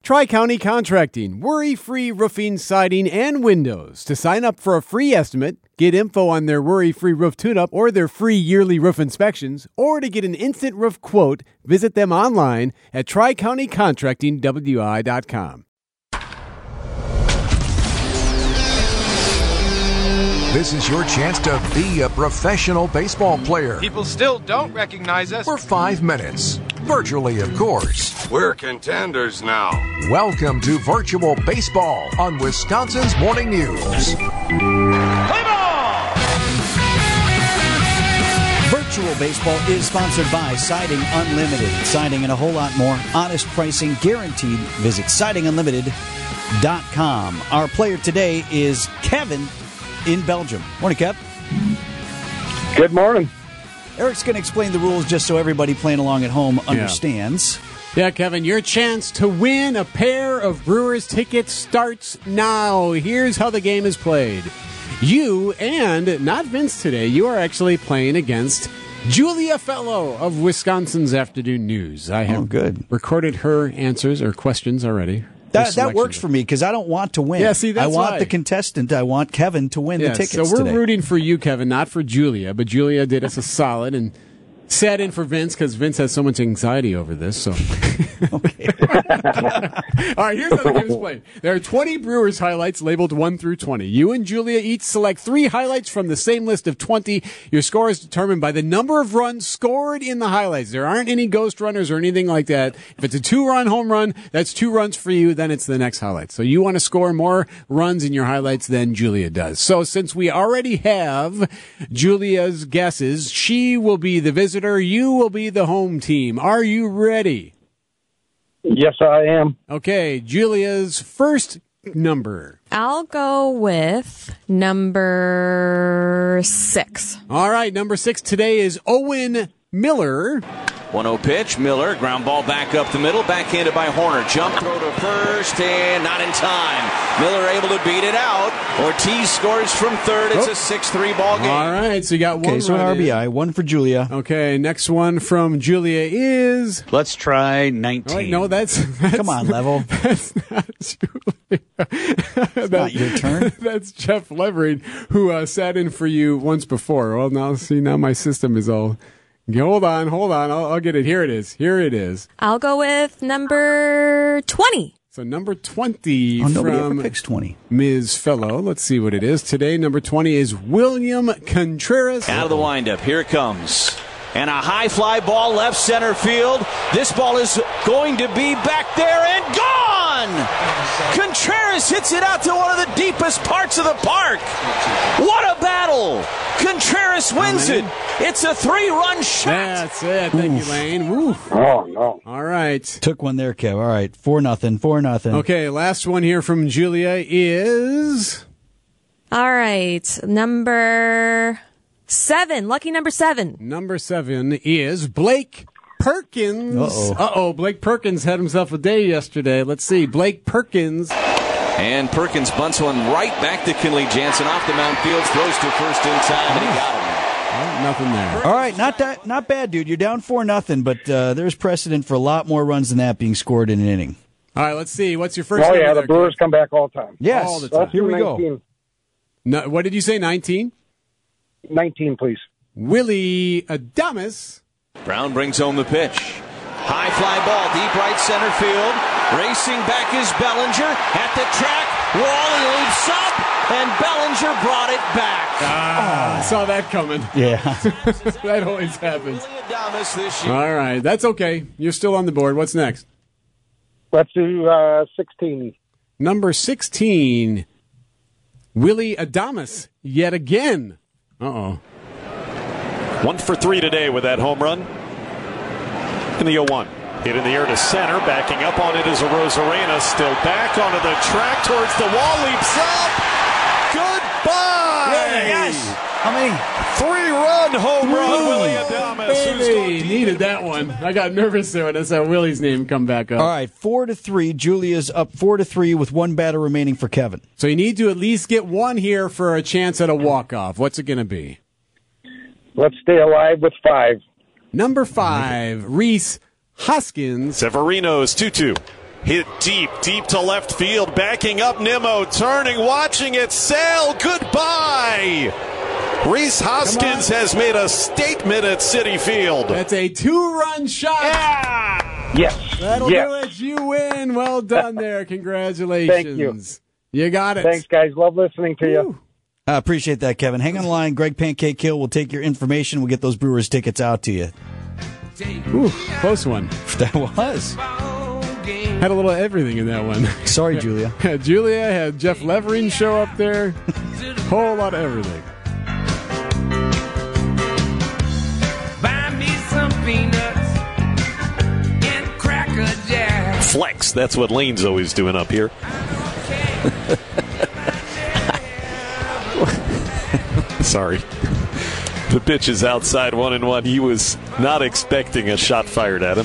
Tri-County Contracting, worry-free roofing, siding, and windows. To sign up for a free estimate, get info on their worry-free roof tune-up or their free yearly roof inspections, or to get an instant roof quote, visit them online at tricountycontractingwi.com. This is your chance to be a professional baseball player. People still don't recognize us. For 5 minutes. Virtually, of course. We're contenders now. Welcome to Virtual Baseball on Wisconsin's Morning News. Play ball! Virtual Baseball is sponsored by Siding Unlimited. Siding and a whole lot more. Honest pricing guaranteed. Visit sidingunlimited.com. Our player today is Kevin in Belgium. Morning, Kev. Good morning. Eric's going to explain the rules just so everybody playing along at home understands. Yeah, Kevin, your chance to win a pair of Brewers tickets starts now. Here's how the game is played. You, and not Vince today, you are actually playing against Julia Fellow of Wisconsin's Afternoon News. I have recorded her answers or questions already. That works for me because I don't want to win. Yeah, see, that's I want why. the contestant. I want Kevin to win the tickets So we're today. rooting for you, Kevin, not for Julia. But Julia did us a solid and sat in for Vince because Vince has so much anxiety over this. So, Okay. all right, here's how the game is played. There are 20 Brewers highlights labeled 1 through 20. You and Julia each select 3 highlights from the same list of 20. Your score is determined by the number of runs scored in the highlights. There aren't any ghost runners or anything like that. If it's a 2-run home run, that's 2 runs for you. Then it's the next highlight. So you want to score more runs in your highlights than Julia does. So since we already have Julia's guesses, she will be the visitor. You will be the home team. Are you ready? Yes, I am. Okay, Julia's first number. I'll go with number 6. All right, number 6 today is Owen Miller. 1-0 pitch, Miller, ground ball back up the middle, backhanded by Horner. Jump throw to first, and not in time. Miller able to beat it out. Ortiz scores from third. It's a 6-3 ball game. All right, so you got one. Okay, so an run in. RBI, one for Julia. Okay, next one from Julia is... Let's try 19. Oh, wait, no, that's Come on, Level. That's not Julia. It's not your turn. That's Jeff Levering, who sat in for you once before. Well, now my system is all... Hold on. I'll get it. Here it is. I'll go with number 20. So number 20 Nobody ever from picks 20. Ms. Fellow. Let's see what it is. Today, number 20 is William Contreras. Out of the windup. Here it comes. And a high fly ball left center field. This ball is going to be back there and gone! Contreras hits it out to one of the deepest parts of the park. What a battle! Contreras wins it. It's a 3-run shot. That's it. Thank you, Lane. Oof. Oh, no. All right. Took one there, Kev. All right, 4-0. Okay, last one here from Julia is... All right, number 7. Lucky number 7. Number 7 is Blake Perkins. Uh-oh. Blake Perkins had himself a day yesterday. Let's see. Blake Perkins. And Perkins bunts one right back to Kenley Jansen off the mound field, throws to first in time, and he got him. Oh, nothing there. All right, not bad, dude. You're down 4-0, but there's precedent for a lot more runs than that being scored in an inning. All right, let's see. What's your first Oh, number yeah, the there, Brewers come back all the time. Yes, All the time. here we go. 19. No, what did you say, 19? 19, please. Willie Adames. Brown brings home the pitch. High fly ball, deep right center field. Racing back is Bellinger at the track. Wally leaps up, and Bellinger brought it back. I saw that coming. Yeah. That always happens. Willie Adames this year. All right, that's okay. You're still on the board. What's next? Let's do 16. Number 16, Willie Adames, yet again. Uh-oh. 1 for 3 today with that home run in the 0-1. Hit in the air to center. Backing up on it is Arozarena. Still back onto the track towards the wall. Leaps up. Goodbye. Yes. How many? 3-run home run. Willie Adames. Baby, needed that one. I got nervous there when I saw Willie's name come back up. All right, 4-3. Julia's up 4-3 with one batter remaining for Kevin. So you need to at least get one here for a chance at a walk-off. What's it going to be? Let's stay alive with 5. Number 5, Reese Hoskins. Severino's 2-2. Hit deep to left field. Backing up, Nimmo turning, watching it sail. Goodbye. Reese Hoskins has made a statement at Citi Field. That's a 2-run shot. Yeah. Yes. That'll yes. do it. You win. Well done there. Congratulations. Thank you. You got it. Thanks, guys. Love listening to you. I appreciate that, Kevin. Hang on the line. Greg Pancake Hill will take your information. We'll get those Brewers tickets out to you. Ooh, close one. That was. Had a little of everything in that one. Sorry, Julia. Had Julia, had Jeff Levering show up there. Whole lot of everything. Buy me some peanuts and Cracker Jack. Flex, that's what Lane's always doing up here. Sorry. The pitch is outside 1-1. He was not expecting a shot fired at him.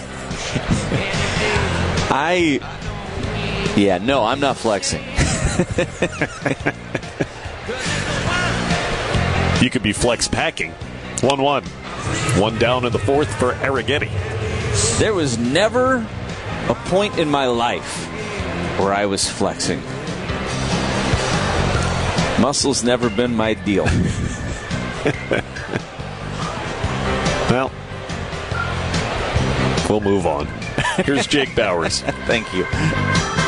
I'm not flexing. You could be flex packing. 1-1. One down in the fourth for Arrighetti. There was never a point in my life where I was flexing. Muscle's never been my deal. Well, we'll move on. Here's Jake Bowers. Thank you.